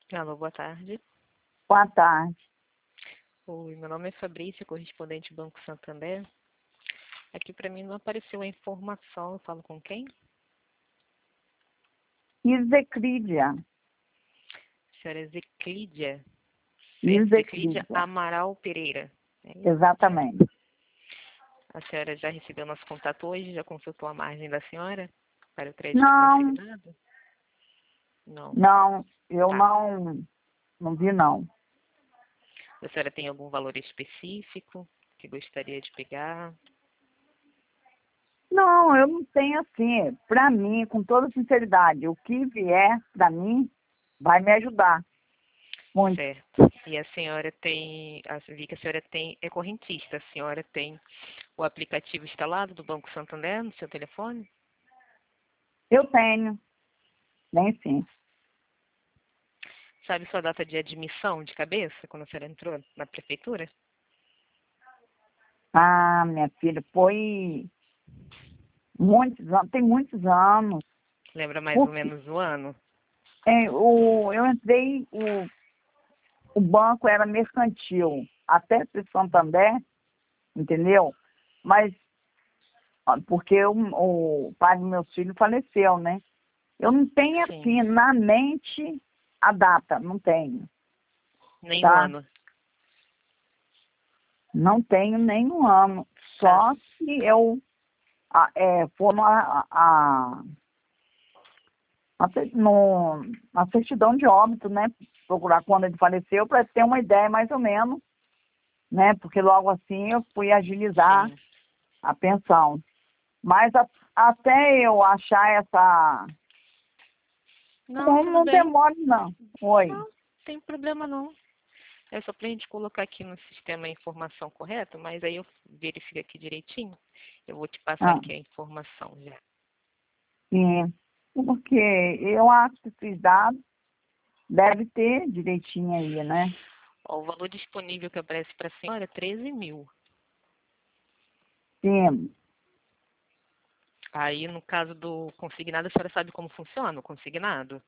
Alô, boa tarde. Boa tarde. Oi, meu nome é Fabrícia, correspondente do Banco Santander. Aqui para mim não apareceu a informação. Eu falo com quem? Iseclídia. Senhora Zeclídia. Certo, Zeclídia Iseclídia. Amaral Pereira. É isso? Exatamente. A senhora já recebeu nosso contato hoje? Já consultou a margem da senhora para o crédito Não, consignado? Não. eu Tá. não vi não. A senhora tem algum valor específico que gostaria de pegar? Não, eu não tenho assim, para mim, com toda sinceridade, o que vier para mim vai me ajudar muito. Certo. E a senhora tem, vi que a senhora tem, é correntista, a senhora tem o aplicativo instalado do Banco Santander no seu telefone? Eu tenho, nem sim. Sabe sua data de admissão de cabeça, quando a senhora entrou na prefeitura? Ah, minha filha, foi muitos anos, tem muitos anos. Lembra mais ou Porque menos o ano? eu entrei, o banco era mercantil, até ser Santander, entendeu? Mas porque o pai dos meus filhos faleceu, né? Eu não tenho Sim. assim na mente a data, não tenho, Nem o tá? ano. Não tenho nenhum ano, Tá. só se eu for na certidão de óbito, né? Procurar quando ele faleceu para ter uma ideia mais ou menos, né? Porque logo assim eu fui agilizar Sim. a pensão. Mas até eu achar essa. Não, Não, tudo não bem. demore, não. Oi. Não, tem problema não. É só pra gente colocar aqui no sistema a informação correta, mas aí eu verifico aqui direitinho. Eu vou te passar Ah, aqui a informação já. sim. Porque eu acho que esses dados deve ter direitinho aí, né? Ó, o valor disponível que aparece para a senhora é 13 mil. Sim. Aí, no caso do consignado, a senhora sabe como funciona o consignado?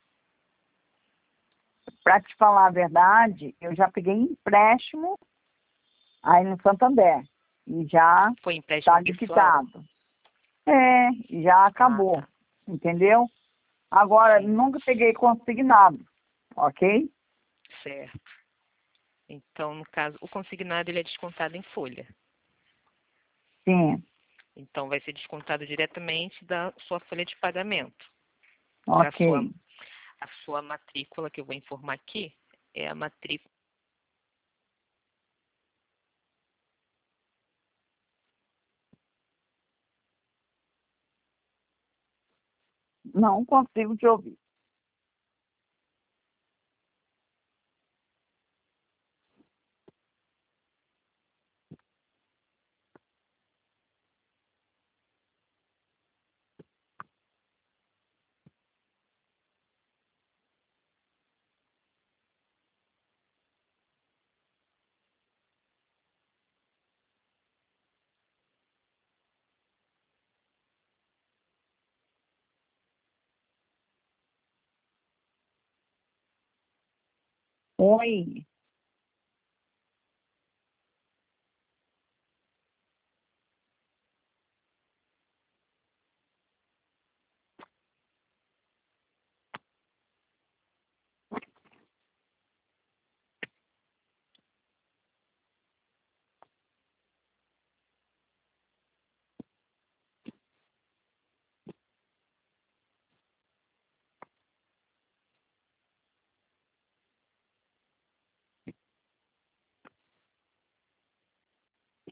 Para te falar a verdade, eu já peguei empréstimo aí no Santander. E já Foi está empréstimo pessoal? liquidado. É, já Ah, acabou. tá. Entendeu? Agora, Sim, nunca peguei consignado, ok? certo. Então, no caso, o consignado ele é descontado em folha. Sim, Então, vai ser descontado diretamente da sua folha de pagamento. Que ok. a sua matrícula, que eu vou informar aqui, é a matrícula. Não consigo te ouvir. Oi.